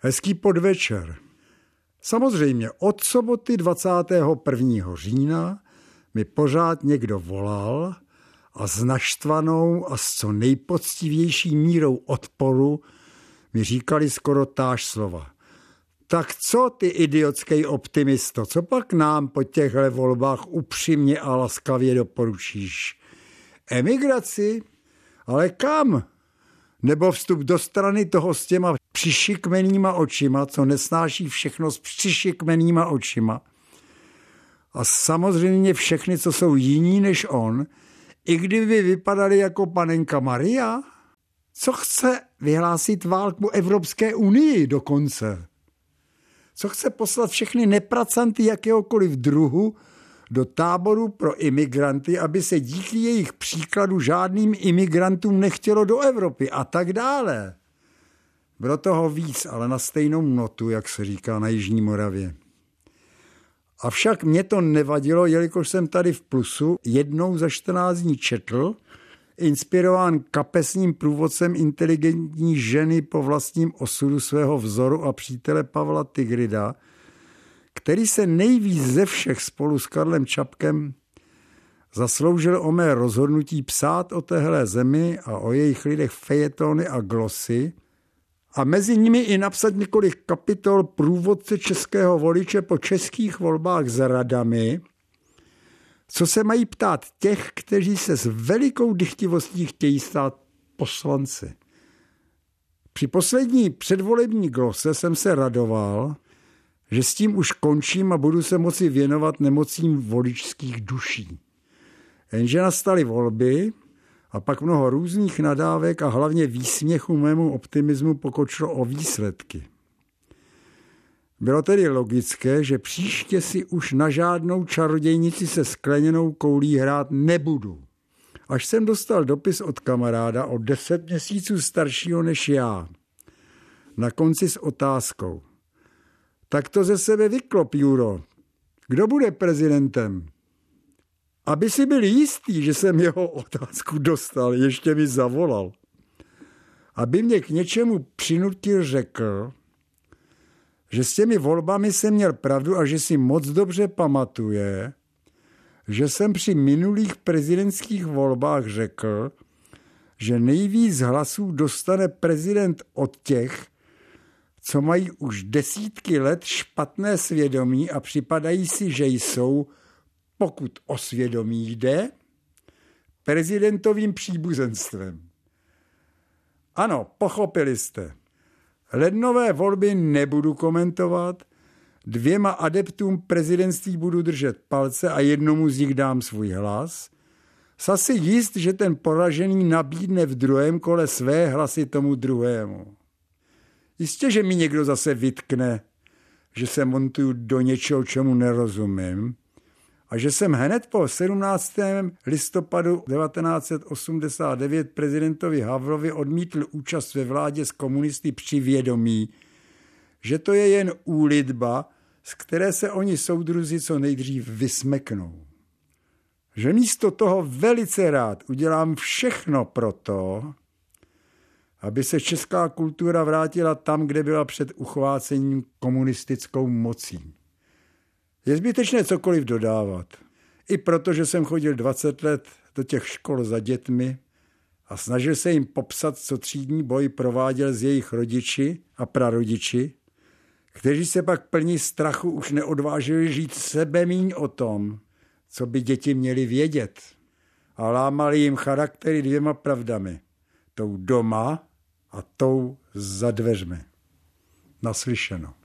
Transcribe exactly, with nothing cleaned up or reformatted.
Hezký podvečer. Samozřejmě od soboty dvacátého prvního října mi pořád někdo volal a s naštvanou a s co nejpoctivější mírou odporu mi říkali skoro táž slova. Tak co ty idiotský optimisto, co pak nám po těchto volbách upřímně a laskavě doporučíš? Emigraci? Ale kam? Nebo vstup do strany toho s těma přišikmenýma očima, co nesnáší všechno s přišikmenýma očima. A samozřejmě všechny, co jsou jiní než on, i kdyby vypadali jako panenka Maria, co chce vyhlásit válku Evropské unii dokonce. Co chce poslat všechny nepracanty jakéhokoliv druhu do táboru pro imigranty, aby se díky jejich příkladu žádným imigrantům nechtělo do Evropy a tak dále. Bylo toho víc, ale na stejnou notu, jak se říká na Jižní Moravě. Avšak mě to nevadilo, jelikož jsem tady v Plusu jednou za čtrnáct dní četl, inspirován kapesním průvodcem inteligentní ženy po vlastním osudu svého vzoru a přítele Pavla Tigrida, který se nejvíc ze všech spolu s Karlem Čapkem zasloužil o mé rozhodnutí psát o téhle zemi a o jejich lidech fejetony a glosy a mezi nimi i napsat několik kapitol průvodce českého voliče po českých volbách s radami, co se mají ptát těch, kteří se s velikou dychtivostí chtějí stát poslanci. Při poslední předvolební glose jsem se radoval, že s tím už končím a budu se moci věnovat nemocím voličských duší. Jenže nastaly volby a pak mnoho různých nadávek a hlavně výsměchu mému optimismu pokočilo o výsledky. Bylo tedy logické, že příště si už na žádnou čarodějnici se skleněnou koulí hrát nebudu. Až jsem dostal dopis od kamaráda o deset měsíců staršího než já. Na konci s otázkou. Tak to ze sebe vyklop, Juro. Kdo bude prezidentem? Aby si byl jistý, že jsem jeho otázku dostal, ještě mi zavolal. Aby mě k něčemu přinutil, řekl, že s těmi volbami jsem měl pravdu a že si moc dobře pamatuje, že jsem při minulých prezidentských volbách řekl, že nejvíc hlasů dostane prezident od těch, co mají už desítky let špatné svědomí a připadají si, že jsou, pokud o svědomí jde, prezidentovým příbuzenstvem. Ano, pochopili jste. Lednové volby nebudu komentovat, dvěma adeptům prezidentství budu držet palce a jednomu z nich dám svůj hlas. Sasi jist, že ten poražený nabídne v druhém kole své hlasy tomu druhému. Jistě, že mi někdo zase vytkne, že se montuju do něčeho, čemu nerozumím, a že jsem hned po sedmnáctého listopadu devatenáct set osmdesát devět prezidentovi Havlovi odmítl účast ve vládě s komunisty při vědomí, že to je jen úlitba, z které se oni soudruzi co nejdřív vysmeknou. Že místo toho velice rád udělám všechno pro to, aby se česká kultura vrátila tam, kde byla před uchvácením komunistickou mocí. Je zbytečné cokoliv dodávat. I proto, že jsem chodil dvacet let do těch škol za dětmi a snažil se jim popsat, co třídní boj prováděl s jejich rodiči a prarodiči, kteří se pak plní strachu už neodvážili žít sebemíň o tom, co by děti měly vědět. A lámali jim charaktery dvěma pravdami. Tou doma a tou za dveřmi. Naslyšeno.